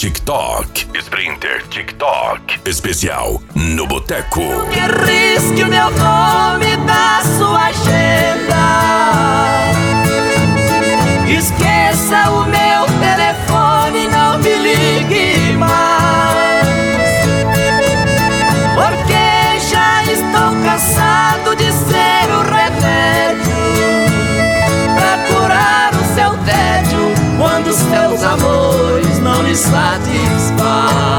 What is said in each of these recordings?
TikTok. Sprinter TikTok. Especial no Boteco. Que risque o meu nome da sua agenda. Esqueça o meu telefone, não me ligue mais. Porque já estou cansado de ser o remédio pra curar o seu tédio quando os seus amores não lhe satisfaz.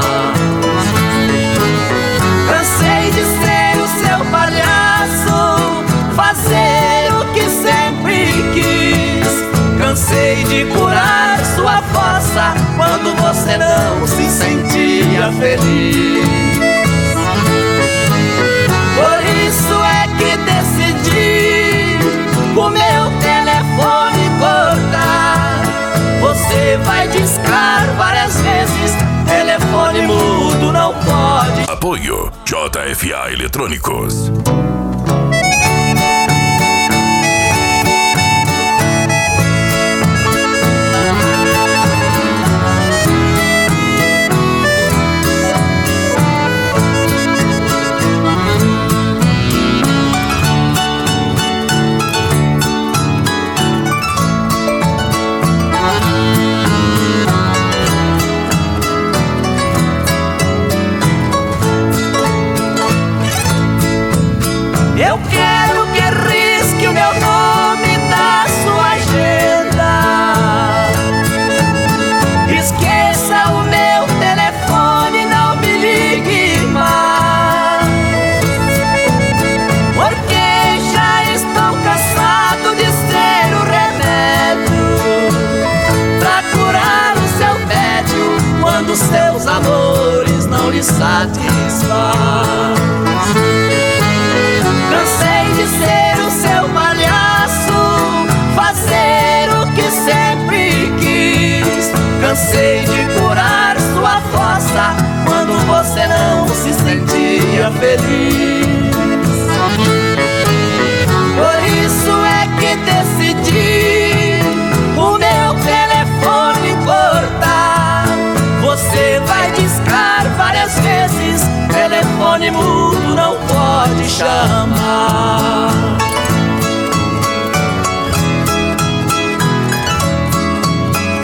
Cansei de ser o seu palhaço, fazer o que sempre quis. Cansei de curar sua força quando você não se sentia feliz. Por isso é que decidi o meu telefone cortar. Você vai discar várias vezes, telefone mudo não pode. Apoio JFA Eletrônicos. Eu quero que risque o meu nome da sua agenda. Esqueça o meu telefone, não me ligue mais. Porque já estou cansado de ser o remédio pra curar o seu tédio quando seus amores não lhe satisfaz. Cansei de ser o seu palhaço, fazer o que sempre quis. Cansei de curar sua força quando você não se sentia feliz. Por isso é que decidi o meu telefone cortar. Você vai discar várias vezes, telefone mudo não pode chamar.